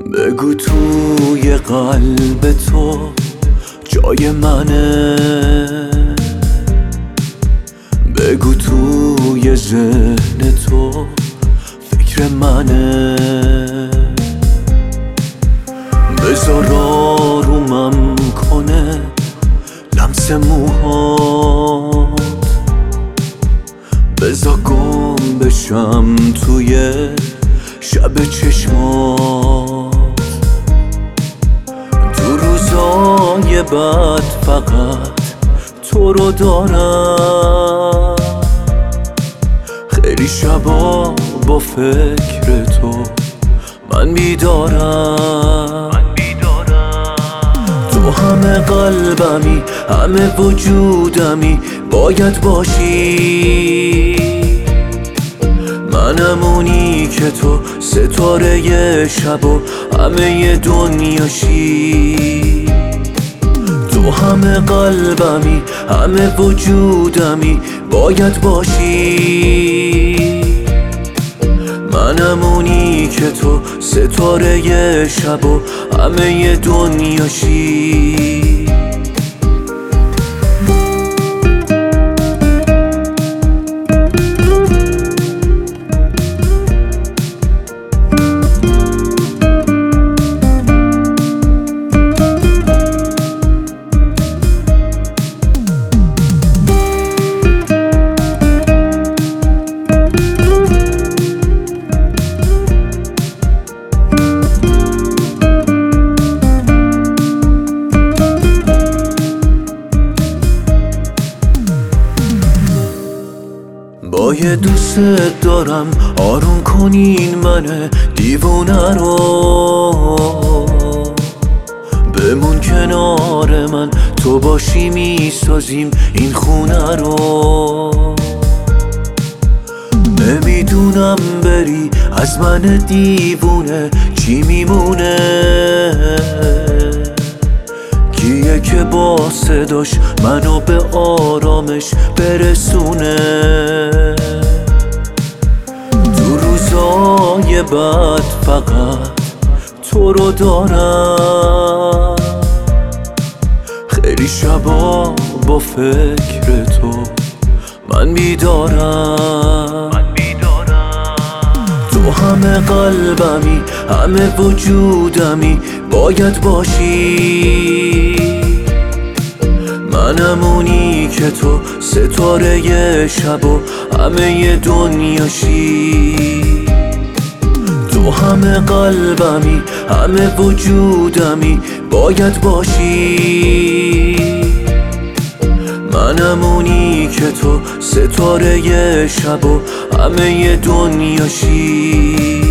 بگو توی قلب تو جای منه، بگو توی ذهن تو فکر منه، بذار آرومم کنه لمس موهات، بذار گم بشم توی شب چشمات. تو روزای بعد فقط تو رو دارم، خیلی شبا با فکر تو من بیدارم. تو همه قلبمی، همه وجودمی، باید باشی. منم اونی که تو ستاره شب و همه دنیاشی. تو همه قلبمی، همه وجودمی، باید باشی. منم اونی که تو ستاره شب و همه دنیاشی. باید دوست دارم آروم کنین من دیوونه رو، بمون کنار من، تو باشی میسازیم این خونه رو. نمیدونم بری از من دیوونه چی میمونه، کیه که با صداش منو به آرامش برسونه. تو روزای بعد فقط تو رو دارم، خیلی شبا با فکر تو من بیدارم. تو همه قلبمی، همه وجودمی، باید باشی. منم اونی که تو ستاره شب و همه دنیاشی. تو همه قلبمی، همه وجودمی، باید باشی. منم اونی که تو ستاره شب و همه دنیاشی.